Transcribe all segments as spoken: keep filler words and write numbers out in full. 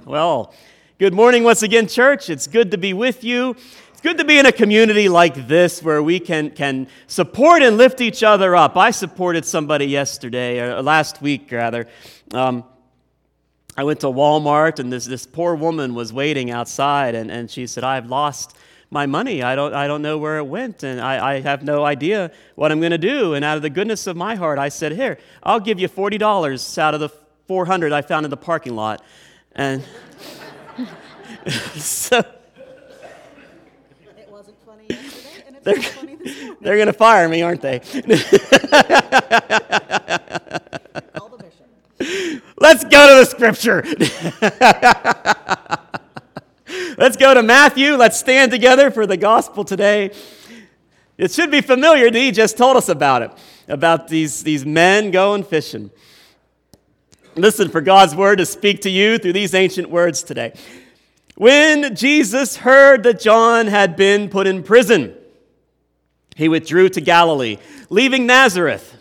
Well, good morning once again, church. It's good to be with you. It's good to be in a community like this where we can, can support and lift each other up. I supported somebody yesterday, or last week rather. Um, I went to Walmart, and this, this poor woman was waiting outside, and, and she said, I've lost my money. I don't I don't know where it went, and I, I have no idea what I'm going to do. And out of the goodness of my heart, I said, here, I'll give you forty dollars out of the four hundred I found in the parking lot. And so it wasn't funny yesterday, and it's they're, not funny this morning. They're going to fire me, aren't they? Call the bishop. Let's go to the scripture. Let's go to Matthew. Let's stand together for the gospel today. It should be familiar. He just told us about it, about these, these men going fishing. Listen for God's word to speak to you through these ancient words today. When Jesus heard that John had been put in prison, he withdrew to Galilee, leaving Nazareth.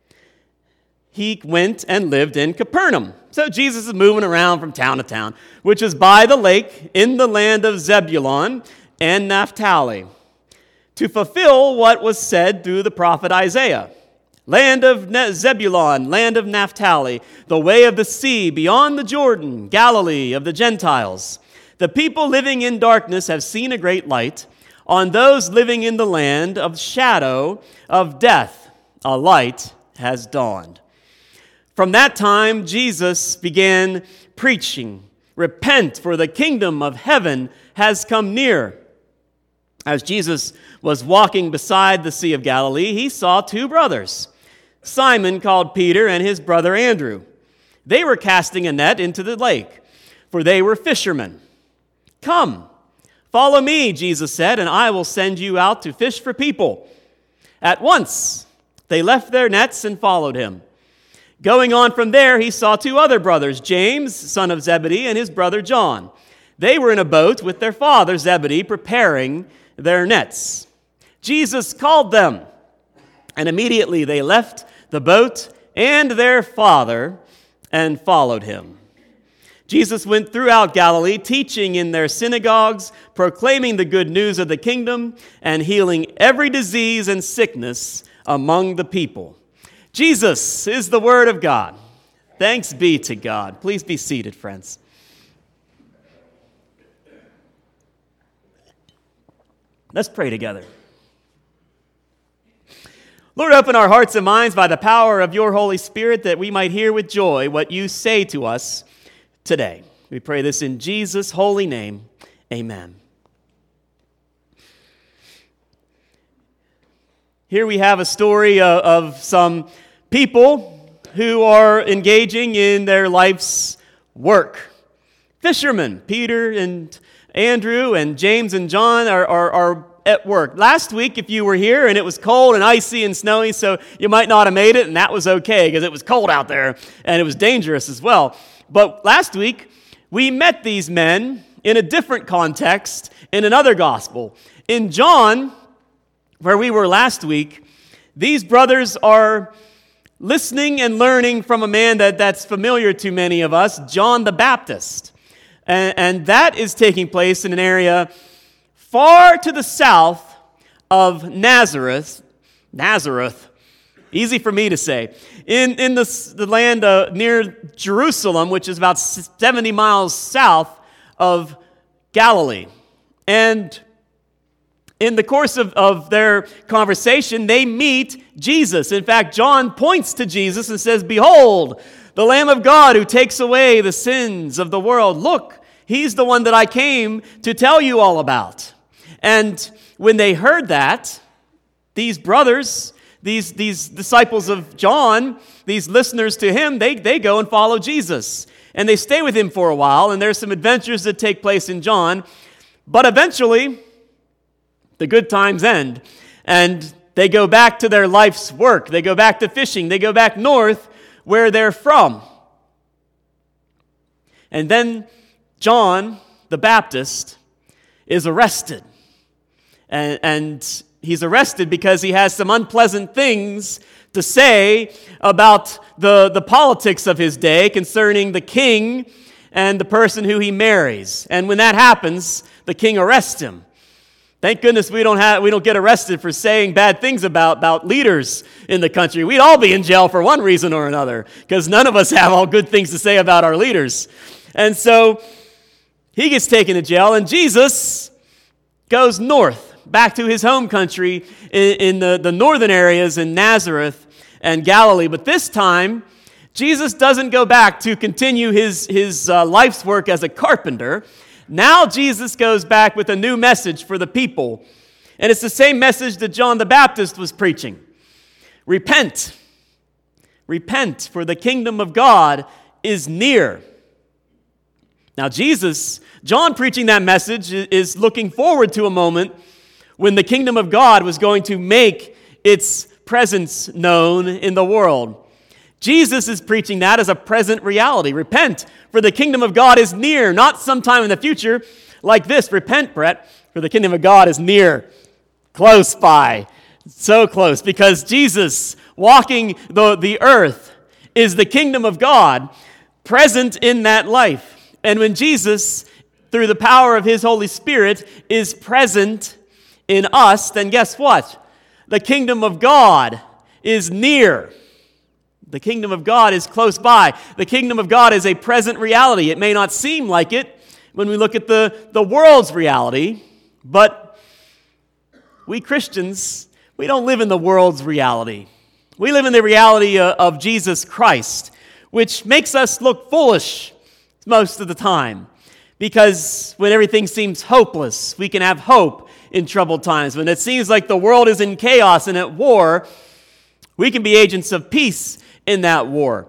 He went and lived in Capernaum. So Jesus is moving around from town to town, which is by the lake in the land of Zebulun and Naphtali, to fulfill what was said through the prophet Isaiah. Land of Zebulun, land of Naphtali, the way of the sea beyond the Jordan, Galilee of the Gentiles. The people living in darkness have seen a great light. On those living in the land of shadow of death, a light has dawned. From that time, Jesus began preaching, repent, for the kingdom of heaven has come near. As Jesus was walking beside the Sea of Galilee, he saw two brothers, Simon called Peter and his brother Andrew. They were casting a net into the lake, for they were fishermen. Come, follow me, Jesus said, and I will send you out to fish for people. At once, they left their nets and followed him. Going on from there, he saw two other brothers, James, son of Zebedee, and his brother John. They were in a boat with their father Zebedee, preparing their nets. Jesus called them, and immediately they left the boat and their father and followed him. Jesus went throughout Galilee, teaching in their synagogues, proclaiming the good news of the kingdom, and healing every disease and sickness among the people. Jesus is the Word of God. Thanks be to God. Please be seated, friends. Let's pray together. Lord, open our hearts and minds by the power of your Holy Spirit that we might hear with joy what you say to us today. We pray this in Jesus' holy name. Amen. Here we have a story of, of some people who are engaging in their life's work. Fishermen, Peter and Andrew and James and John are, are, are at work. Last week, if you were here, and it was cold and icy and snowy, so you might not have made it, and that was okay because it was cold out there and it was dangerous as well. But last week, we met these men in a different context in another gospel. In John, where we were last week, these brothers are listening and learning from a man that, that's familiar to many of us, John the Baptist. And, and that is taking place in an area far to the south of Nazareth. Nazareth. Easy for me to say. In, in the, the land uh, near Jerusalem, which is about seventy miles south of Galilee. And in the course of, of their conversation, they meet Jesus. In fact, John points to Jesus and says, "Behold, the Lamb of God who takes away the sins of the world. Look, he's the one that I came to tell you all about." And when they heard that, these brothers, these, these disciples of John, these listeners to him, they, they go and follow Jesus. And they stay with him for a while, and there's some adventures that take place in John. But eventually, the good times end, and they go back to their life's work. They go back to fishing. They go back north where they're from. And then John the Baptist is arrested. And, and he's arrested because he has some unpleasant things to say about the, the politics of his day concerning the king and the person who he marries. And when that happens, the king arrests him. Thank goodness we don't have we don't get arrested for saying bad things about, about leaders in the country. We'd all be in jail for one reason or another, because none of us have all good things to say about our leaders. And so he gets taken to jail, and Jesus goes north, back to his home country in, in the, the northern areas in Nazareth and Galilee. But this time, Jesus doesn't go back to continue his, his uh, life's work as a carpenter. Now Jesus goes back with a new message for the people. And it's the same message that John the Baptist was preaching. Repent. Repent, for the kingdom of God is near. Now Jesus, John preaching that message is looking forward to a moment when the kingdom of God was going to make its presence known in the world. Jesus is preaching that as a present reality. Repent, for the kingdom of God is near, not sometime in the future like this. Repent, Brett, for the kingdom of God is near, close by, so close, because Jesus walking the, the earth is the kingdom of God present in that life. And when Jesus, through the power of his Holy Spirit, is present in us, then guess what? The kingdom of God is near. The kingdom of God is close by. The kingdom of God is a present reality. It may not seem like it when we look at the, the world's reality, but we Christians, we don't live in the world's reality. We live in the reality of Jesus Christ, which makes us look foolish most of the time, because when everything seems hopeless, we can have hope in troubled times. When it seems like the world is in chaos and at war, we can be agents of peace in that war.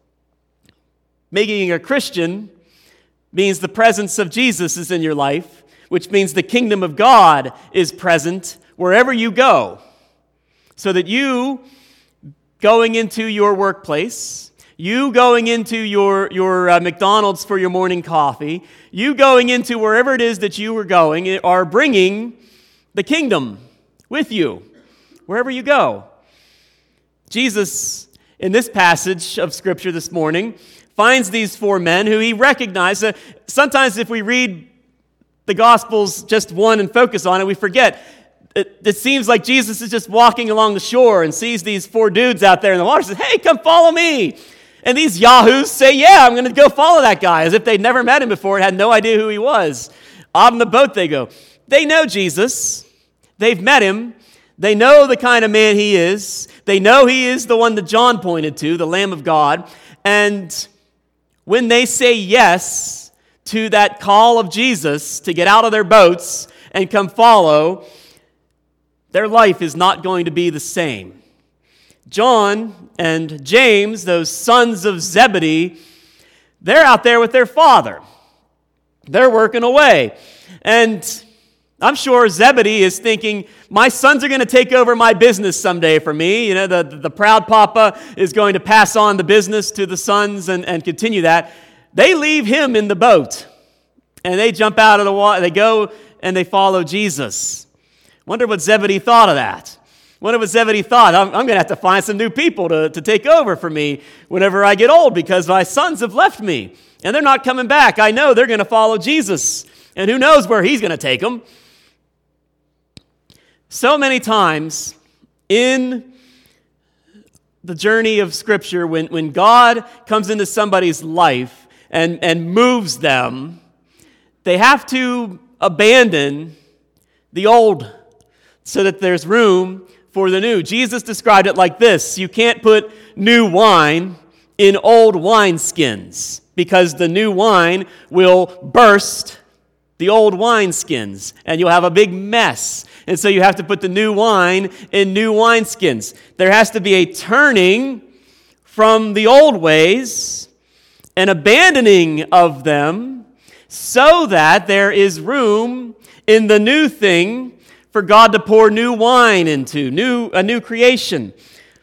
Making a Christian means the presence of Jesus is in your life, which means the kingdom of God is present wherever you go, so that you going into your workplace, you going into your, your uh, McDonald's for your morning coffee, you going into wherever it is that you are going, are bringing the kingdom with you, wherever you go. Jesus, in this passage of Scripture this morning, finds these four men who he recognized. Uh, sometimes if we read the Gospels just one and focus on it, we forget. It, it seems like Jesus is just walking along the shore and sees these four dudes out there in the water and says, "Hey, come follow me." And these yahoos say, "Yeah, I'm going to go follow that guy," as if they'd never met him before and had no idea who he was. On the boat they go. They know Jesus. They've met him. They know the kind of man he is. They know he is the one that John pointed to, the Lamb of God. And when they say yes to that call of Jesus to get out of their boats and come follow, their life is not going to be the same. John and James, those sons of Zebedee, they're out there with their father. They're working away. And I'm sure Zebedee is thinking, my sons are going to take over my business someday for me. You know, the, the proud papa is going to pass on the business to the sons and, and continue that. They leave him in the boat, and they jump out of the water. They go and they follow Jesus. Wonder what Zebedee thought of that. Wonder what Zebedee thought. I'm, I'm going to have to find some new people to, to take over for me whenever I get old, because my sons have left me, and they're not coming back. I know they're going to follow Jesus, and who knows where he's going to take them. So many times in the journey of Scripture, when, when God comes into somebody's life and, and moves them, they have to abandon the old so that there's room for the new. Jesus described it like this: you can't put new wine in old wineskins, because the new wine will burst the old wineskins, and you'll have a big mess. And so you have to put the new wine in new wineskins. There has to be a turning from the old ways, an abandoning of them, so that there is room in the new thing for God to pour new wine into, new a new creation.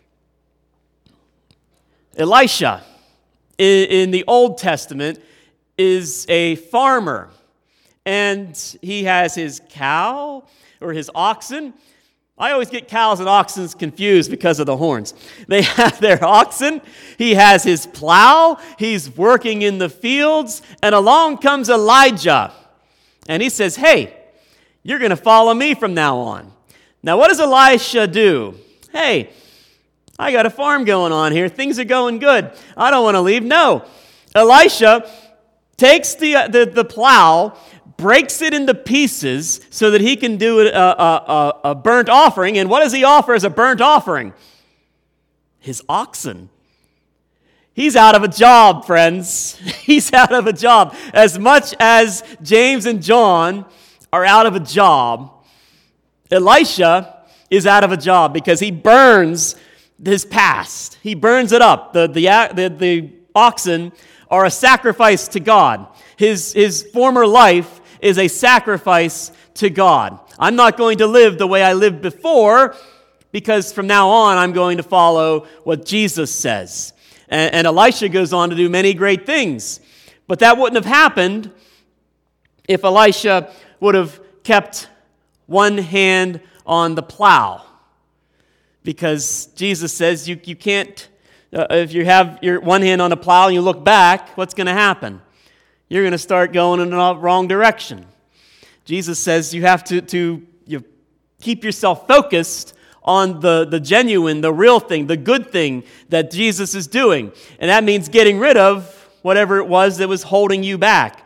Elisha in, in the Old Testament is a farmer, and he has his cow or his oxen, I always get cows and oxen confused because of the horns. They have their oxen, he has his plow, he's working in the fields, and along comes Elijah. And he says, hey, you're going to follow me from now on. Now, what does Elisha do? Hey, I got a farm going on here. Things are going good. I don't want to leave. No. Elisha takes the, uh, the, the plow, breaks it into pieces so that he can do a, a, a, a burnt offering. And what does he offer as a burnt offering? His oxen. He's out of a job, friends. He's out of a job. As much as James and John are out of a job, Elisha is out of a job because he burns his past. He burns it up. The, the, the, the oxen are a sacrifice to God. His, his former life is a sacrifice to God. I'm not going to live the way I lived before because from now on I'm going to follow what Jesus says. And, and Elisha goes on to do many great things. But that wouldn't have happened if Elisha would have kept one hand on the plow. Because Jesus says you, you can't, uh, if you have your one hand on the plow and you look back, what's going to happen? You're going to start going in the wrong direction. Jesus says you have to, to you keep yourself focused on the, the genuine, the real thing, the good thing that Jesus is doing. And that means getting rid of whatever it was that was holding you back.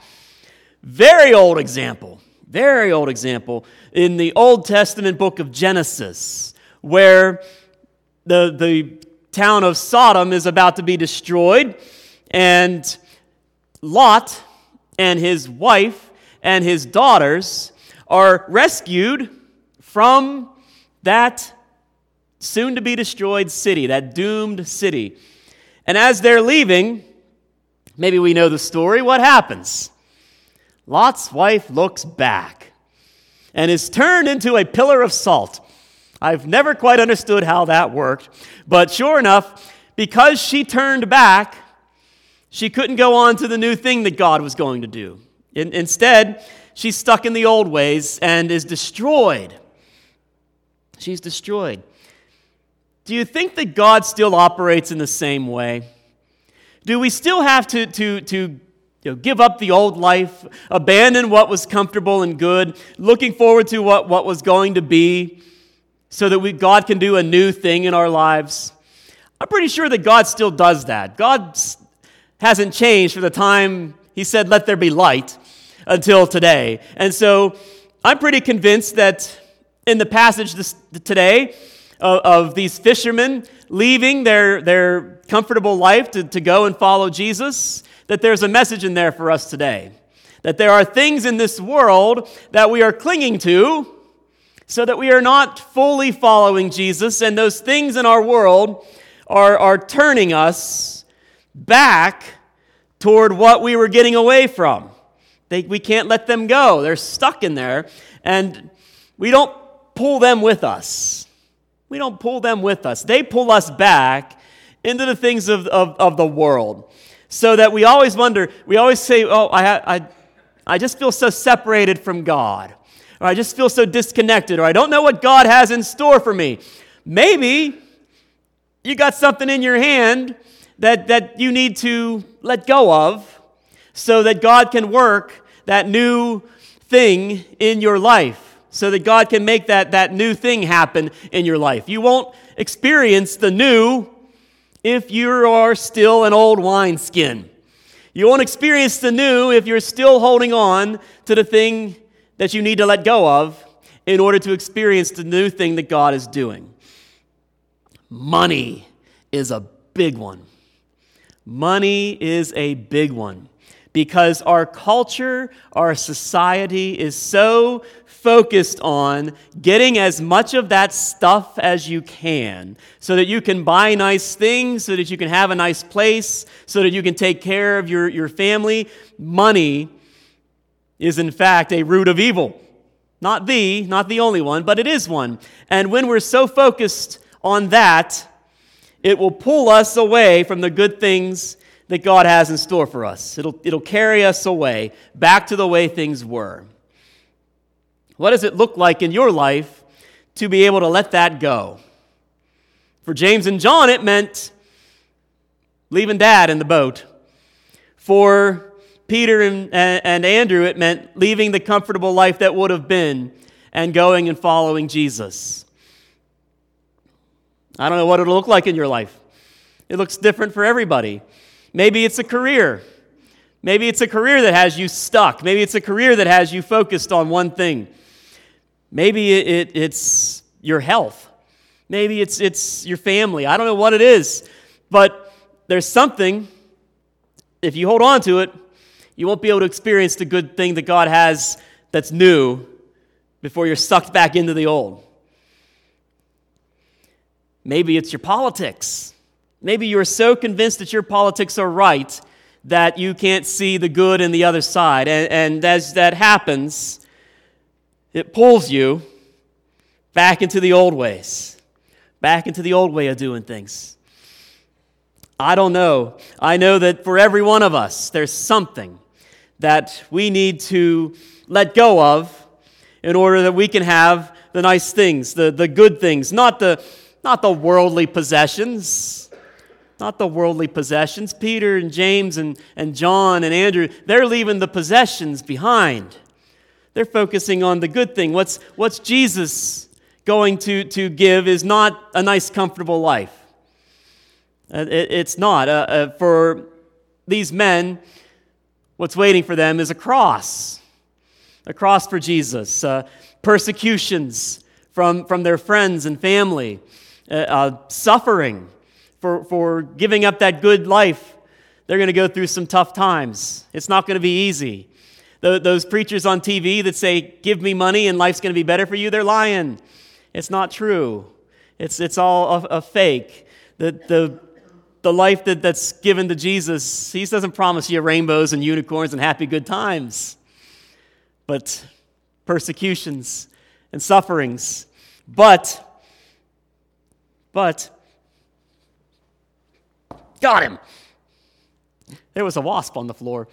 Very old example, very old example in the Old Testament book of Genesis, where the, the town of Sodom is about to be destroyed, and Lot and his wife and his daughters are rescued from that soon-to-be-destroyed city, that doomed city. And as they're leaving, maybe we know the story, what happens? Lot's wife looks back and is turned into a pillar of salt. I've never quite understood how that worked, but sure enough, because she turned back, she couldn't go on to the new thing that God was going to do. In, instead, she's stuck in the old ways and is destroyed. She's destroyed. Do you think that God still operates in the same way? Do we still have to, to, to you know, give up the old life, abandon what was comfortable and good, looking forward to what, what was going to be, so that we, God can do a new thing in our lives? I'm pretty sure that God still does that. God hasn't changed from the time He said, "Let there be light," until today. And so I'm pretty convinced that in the passage this, today of, of these fishermen leaving their, their comfortable life to, to go and follow Jesus, that there's a message in there for us today. That there are things in this world that we are clinging to so that we are not fully following Jesus, and those things in our world are, are turning us back toward what we were getting away from. They, we can't let them go. They're stuck in there, and we don't pull them with us. We don't pull them with us. They pull us back into the things of, of, of the world, so that we always wonder, we always say, oh, I, I, I just feel so separated from God, or I just feel so disconnected, or I don't know what God has in store for me. Maybe you got something in your hand that, that you need to let go of so that God can work that new thing in your life, so that God can make that, that new thing happen in your life. You won't experience the new if you are still an old wineskin. You won't experience the new if you're still holding on to the thing that you need to let go of in order to experience the new thing that God is doing. Money is a big one. Money is a big one because our culture, our society is so focused on getting as much of that stuff as you can so that you can buy nice things, so that you can have a nice place, so that you can take care of your, your family. Money is in fact a root of evil. Not the, not the only one, but it is one. And when we're so focused on that, it will pull us away from the good things that God has in store for us. It'll, it'll carry us away back to the way things were. What does it look like in your life to be able to let that go. For James and John, it meant leaving Dad in the boat. For Peter and, and Andrew, it meant leaving the comfortable life that would have been and going and following Jesus. I don't know what it'll look like in your life. It looks different for everybody. Maybe it's a career. Maybe it's a career that has you stuck. Maybe it's a career that has you focused on one thing. Maybe it, it, it's your health. Maybe it's it's your family. I don't know what it is. But there's something, if you hold on to it, you won't be able to experience the good thing that God has that's new before you're sucked back into the old. Maybe it's your politics. Maybe you're so convinced that your politics are right that you can't see the good in the other side. And, and as that happens, it pulls you back into the old ways, back into the old way of doing things. I don't know. I know that for every one of us, there's something that we need to let go of in order that we can have the nice things, the, the good things, not the, not the worldly possessions. Not the worldly possessions. Peter and James and, and John and Andrew, they're leaving the possessions behind. They're focusing on the good thing. What's, what's Jesus going to, to give is not a nice, comfortable life. Uh, it, it's not. Uh, uh, for these men, what's waiting for them is a cross. A cross for Jesus. Uh, persecutions from, from their friends and family. Uh, uh, suffering. For, for giving up that good life, they're going to go through some tough times. It's not going to be easy. The, those preachers on T V that say, give me money and life's going to be better for you, they're lying. It's not true. It's, it's all a, a fake. The, the, the life that, that's given to Jesus, he doesn't promise you rainbows and unicorns and happy good times, but persecutions and sufferings. But, but, got him. There was a wasp on the floor.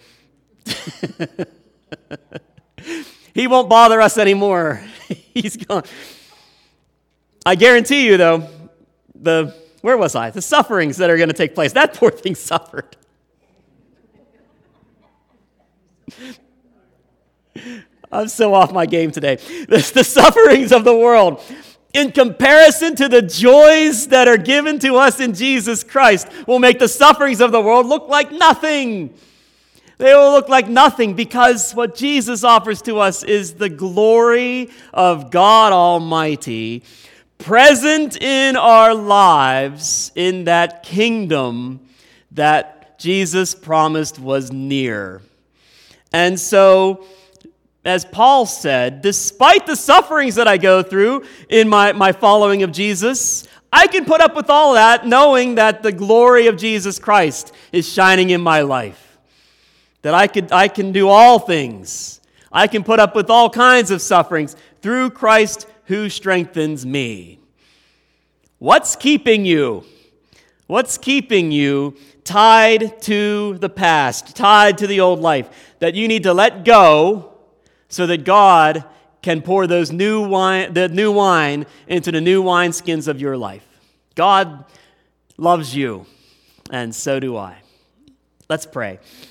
He won't bother us anymore. He's gone. I guarantee you, though, the, where was I? The sufferings that are going to take place. That poor thing suffered. I'm so off my game today. The, the sufferings of the world, in comparison to the joys that are given to us in Jesus Christ, will make the sufferings of the world look like nothing. They will look like nothing because what Jesus offers to us is the glory of God Almighty present in our lives in that kingdom that Jesus promised was near. And so, as Paul said, despite the sufferings that I go through in my, my following of Jesus, I can put up with all that knowing that the glory of Jesus Christ is shining in my life. That I could I can do all things. I can put up with all kinds of sufferings through Christ who strengthens me. What's keeping you? What's keeping you tied to the past, tied to the old life, that you need to let go so that God can pour those new wine, the new wine into the new wineskins of your life? God loves you, and so do I. Let's pray.